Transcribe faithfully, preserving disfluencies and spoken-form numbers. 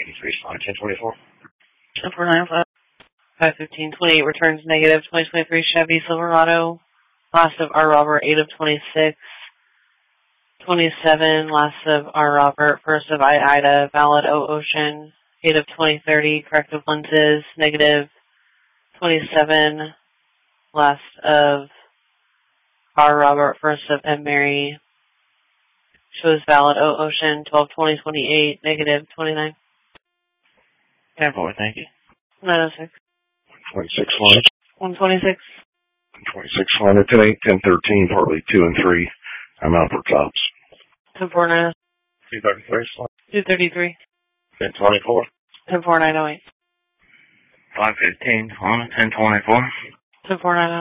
eighty-three, slide ten twenty-four. ten four nine five fifteen twenty-eight returns negative. twenty twenty-three Chevy Silverado. Last of R. Robert, eight of twenty-six. twenty-seven, last of R. Robert, first of I. Ida, valid O. Ocean. eight of twenty thirty, corrective lenses, negative. twenty-seven, last of R. Robert, first of M. Mary, shows valid O. Ocean. twelve twenty twenty-eight, negative. twenty-nine. ten four, thank you. nine oh six. twenty-six line. one twenty-six. twenty-six line at ten eight, ten thirteen, partly two and three. I'm out for cops. ten four nine. two thirty-three, slide. two thirty-three. ten twenty-four. ten four nine oh eight. five fifteen, on ten twenty-four. ten four nine oh.